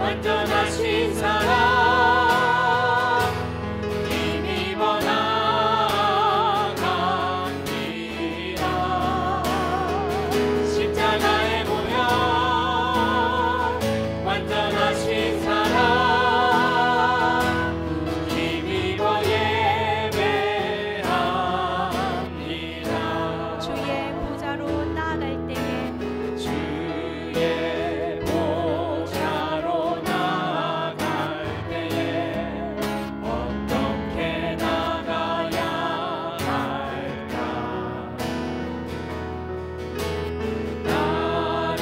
완전하신 사랑 힘입어 나갑니다. 십자가의 보혈 완전하신 사랑 힘입어 예배합니다. 주의 보좌로 나아갈 때에 주의 보좌로 나아갈 때에 어떻게 나가야 할까? 나를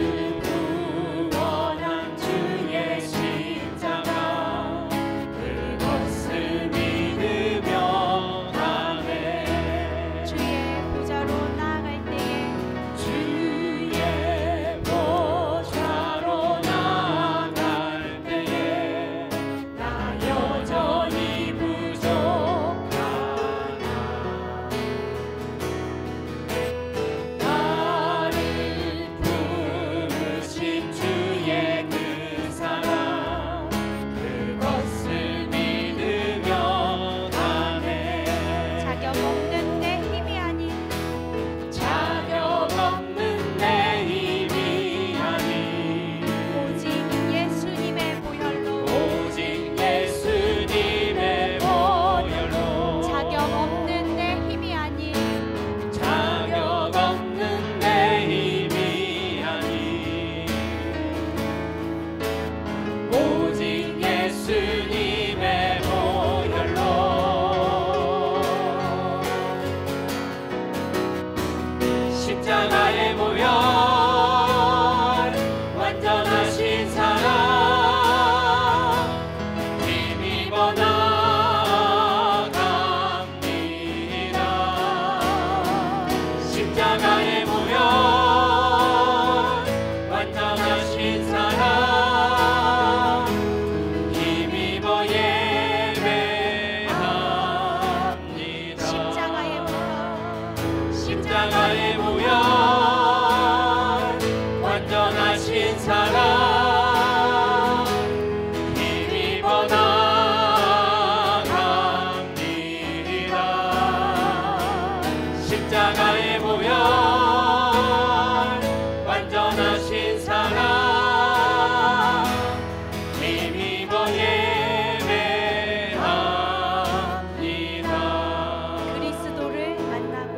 구원한 주의 십자가 그것을 믿으며 가네. 주의 보좌로 나아갈 때에 주의 보좌로 나아갈 때에 나 여전히 부족하나. 나를 부르신 주의 그 사랑 그것을 믿으며 가네. 자격 없는 내 힘이 아닌 자격 없는 내 힘이 아닌 오직 예수님의 보혈로 오직 예수님의 보혈로 자격 없는 내 힘이 아닌 자격 없는 내 힘이 아닌 오직 예수님의 보혈로 십자가의 보혈 완전하신 사랑 힘입어 나갑니다. 십자가의 보혈 완전하신 사랑 힘입어 예배합니다. 십자가의 보혈 십자가의 보혈 완전하신 사랑 힘입어 나갑니다. 십자가의 보혈 완전하신 사랑 힘입어 예배합니다. 그리스도를 만나고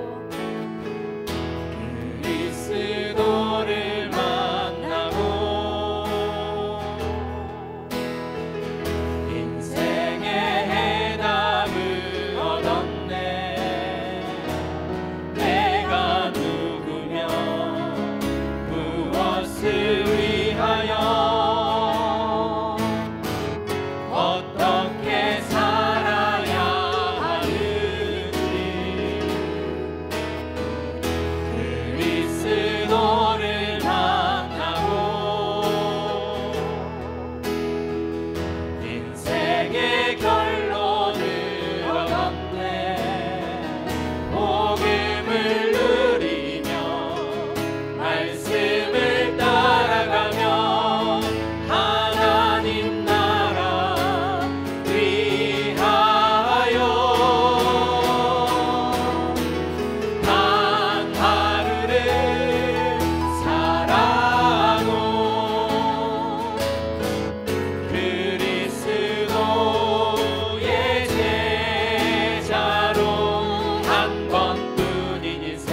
그리스도를 만나고 인생의 해답을 얻었네. 내가 누구며 무엇을 위하여 어떻게 살아야 하는지 그리스도를 만나고 인생의 결론을 얻었네. 복음을 누리며 말씀을 따라가며 하나님 나라 위하여 단 하루를 살아도 그리스도의 제자로 한 번뿐인 인생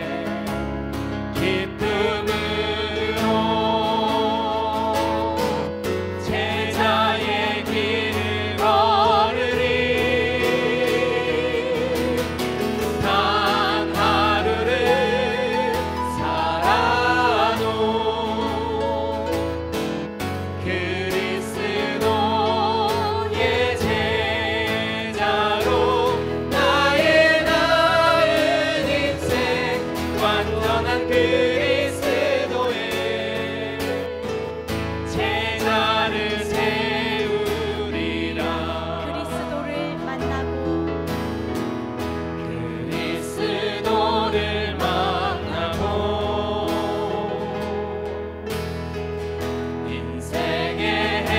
기쁨으로 제자의 길을 걸으리. 단 하루를 살아도 그리스도의 제자로 나의 나은 인생 완전한 그리스도의 제자를 세우리라. 그리스도를 만나고 그리스도를 만나고 인생의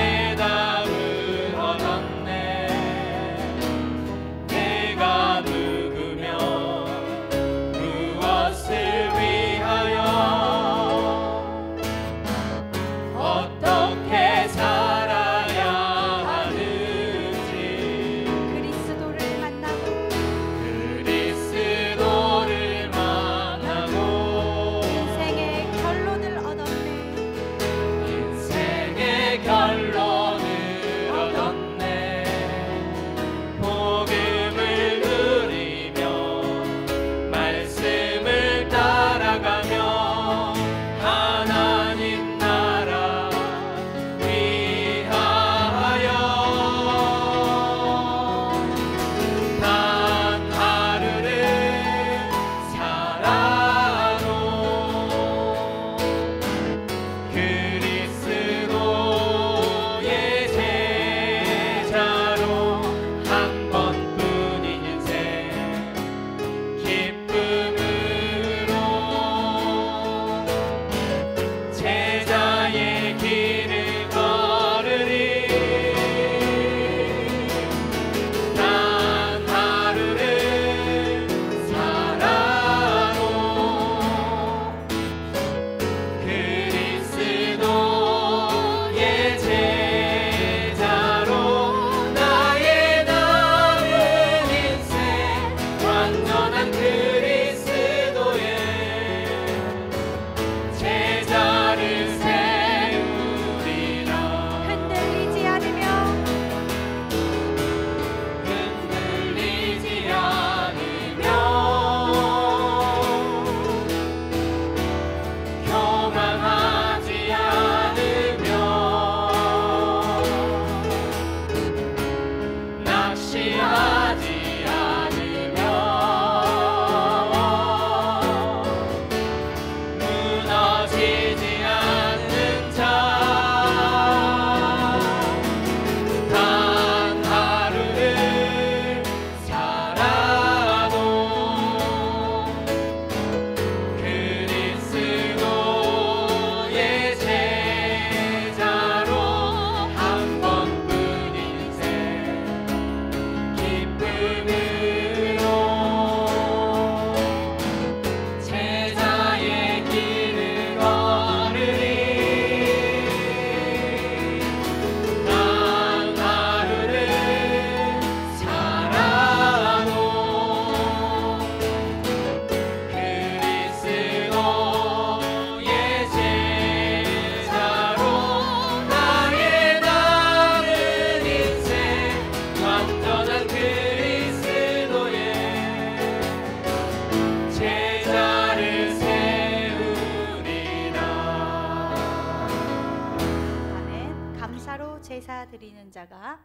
감사로 제사 드리는 자가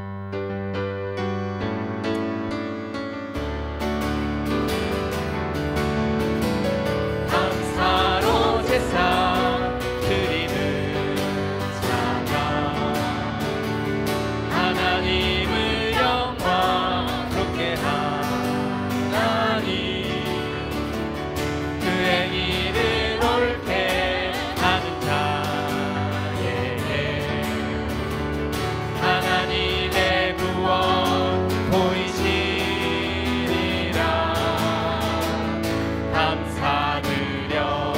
감사로 제사 드리는 자가 하나님을 영광스럽게 하나니 그의 일을 옳게 하는 자에게 하나님의 구원 보이시리라. 감사드려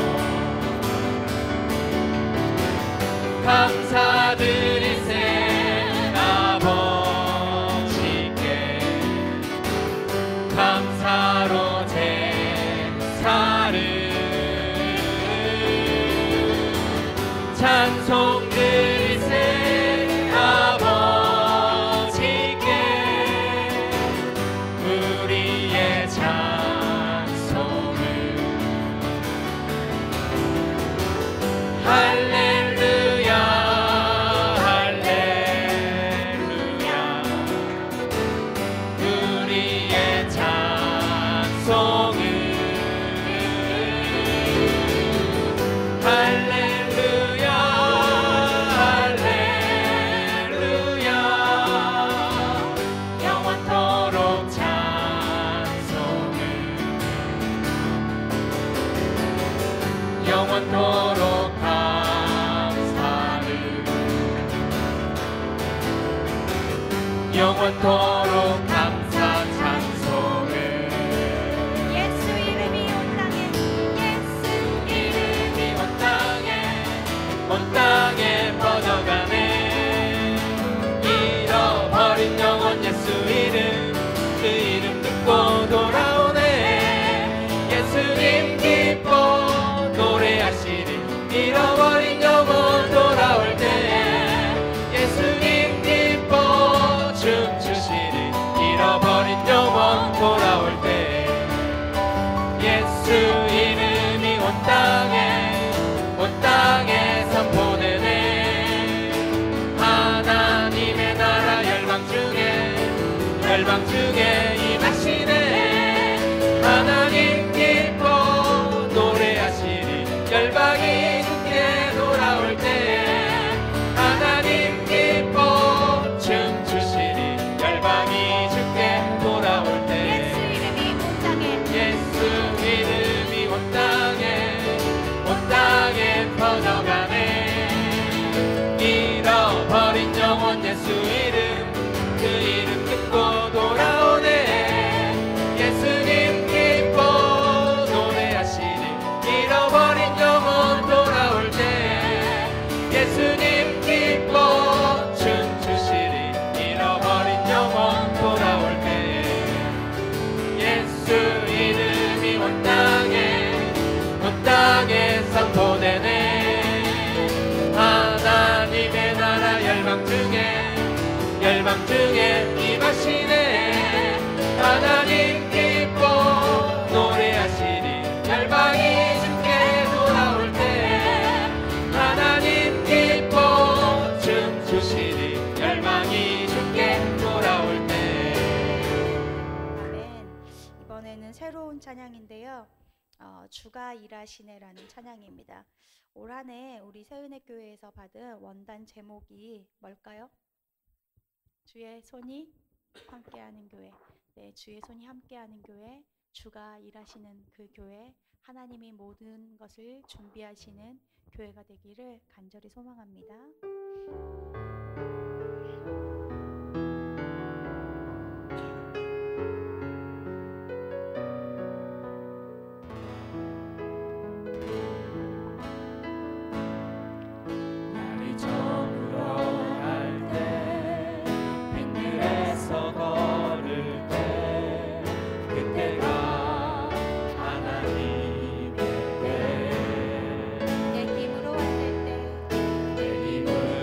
감사드리세 아버지께 감사로 제사를 찬송 드리세 아버지께 우리의 찬송을 할렐루야 할렐루야 우리의 찬송을 할렐루야 할렐루야 영원토록 찬송을 영원토록 감사를 영원토록 감사 찬송을 예수 이름이 온 땅에 예수 이름이 온 땅에 퍼져가네. 잃어버린 영혼 예수 이름 그 이름 듣고 돌아오네. 예수님 기뻐 노래하시리. 잃어버린 영혼 돌아올 때 예수님 기뻐 춤추시리. 잃어버린 영혼 돌아올 때 예수 이름이 온 땅에 선포되네. 하나님의 나라 열방 중에 임하시네. 하나님 기뻐 노래하시리. 열방이 주께 돌아올 때 하나님 기뻐 춤추시리. 열방이 주께 돌아올 때 예수 이름이 온 땅에 온 땅에 퍼져가네. 잃어버린 영혼 예수 이름 그 이름 듣고 돌아오네. 예수님 기뻐 노래하시리. 잃어버린 영혼 돌아올 때 예수님 기뻐 춤추시리. 잃어버린 영혼 돌아올 때 예수 이름이 온 땅에 선포되네. 하나님의 나라 열방 중에 임하시네. 하나님 기뻐 노래하시리. 열방이 주께 돌아올 때 하나님 기뻐 춤추시리. 열방이 주께 돌아올 때. 아멘. 이번에는 새로운 찬양인데요. 주가 일하시네라는 찬양입니다. 올 한 해 우리 새은혜교회에서 받은 원단 제목이 뭘까요? 주의 손이 함께하는 교회. 네, 주의 손이 함께하는 교회, 주가 일하시는 그 교회, 하나님이 모든 것을 준비하시는 교회가 되기를 간절히 소망합니다. 날이 저물어 갈 때 빈들에서 걸을 때 그때가 하나님의 때 내 힘으로 안 될 때 내 힘으로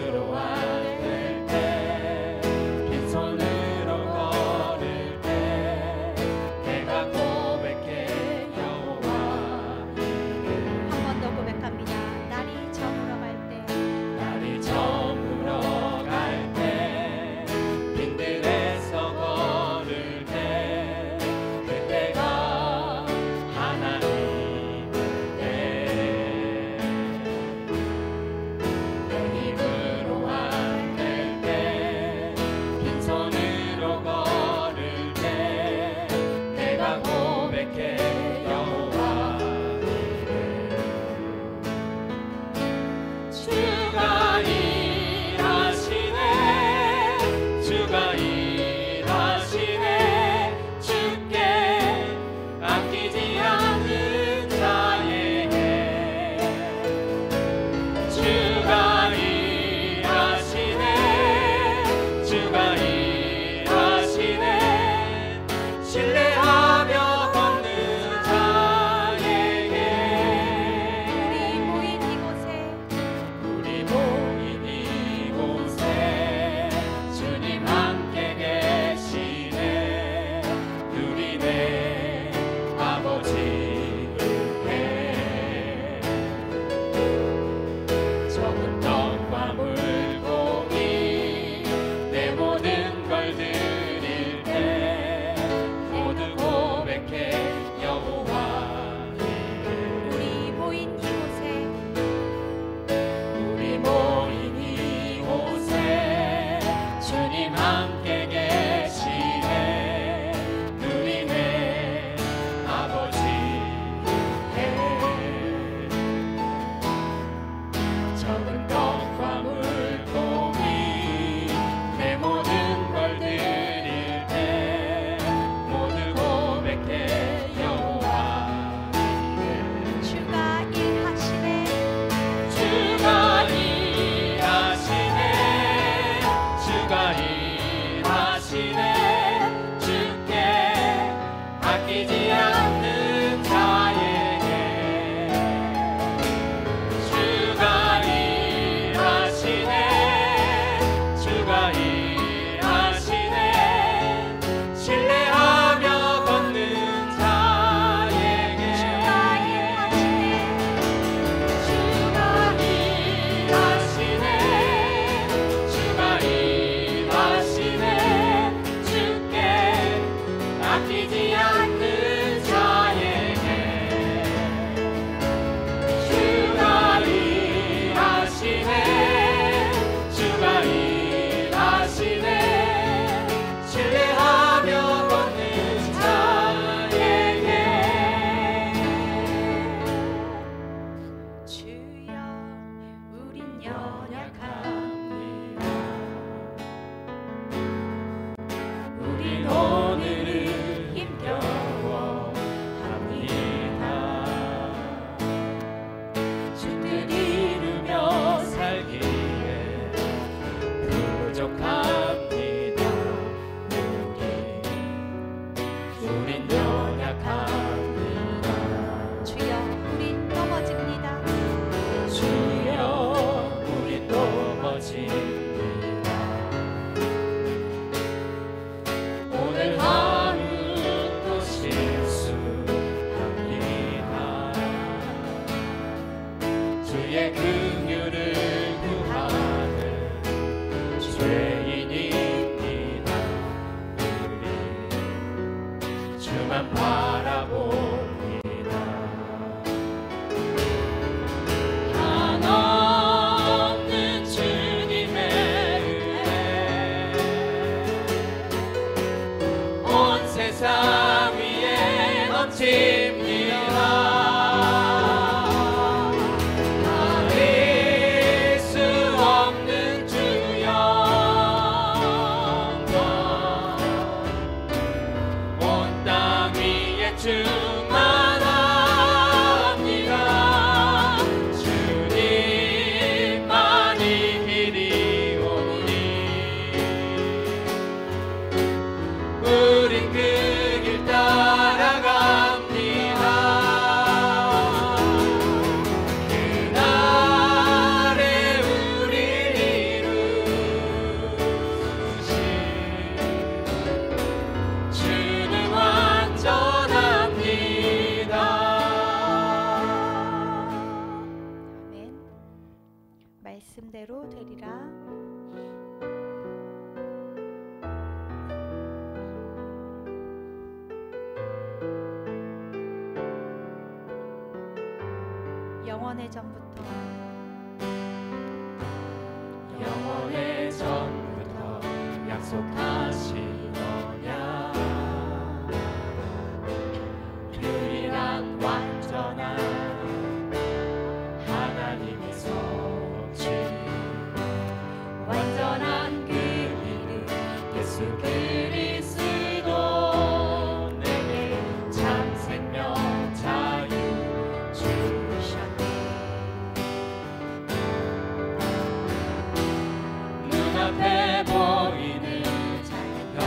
하시네 주께 아끼지 않는 자에게 주가 일하시네 주가 일하시네 신뢰하며 걷는 자에게 주가 일하시네 주가 일하시네 주께 아끼지 않는 자에게 주가 일하시네 주가 일하시네 신뢰하며 걷는 자에게 주여 우린 연약합니다. 우린 오늘을 힘겨워합니다. 주뜻 이루며 살기에 부족합니다. 우린 연약합니다. 주여 우린 넘어집니다. 주여 우린 넘어집니다. 오늘 하루도 실수합니다. 주의 긍휼을 구하는 죄인입니다. 우리 주만 바라봅니다. 한없는 주님의 은혜 온 세상 위에 넘칩니다. 가릴 수 없는 주 영광 온 땅 위에 충만합니다. 주님만이 길이 오니 우린 그 길 따라갑니다. 그날에 우릴 이루신 주는 완전합니다. 아멘. 말씀대로 되리라. 영원의 전부터 영원의 전부터 약속하시더냐 유일한 완전한 하나님의 성취 완전한 그 이름 예수 그리스도 내게 참 생명 자유 주셨네. 눈앞에 보이는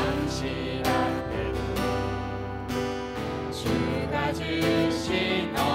현실 앞에도 주가 주신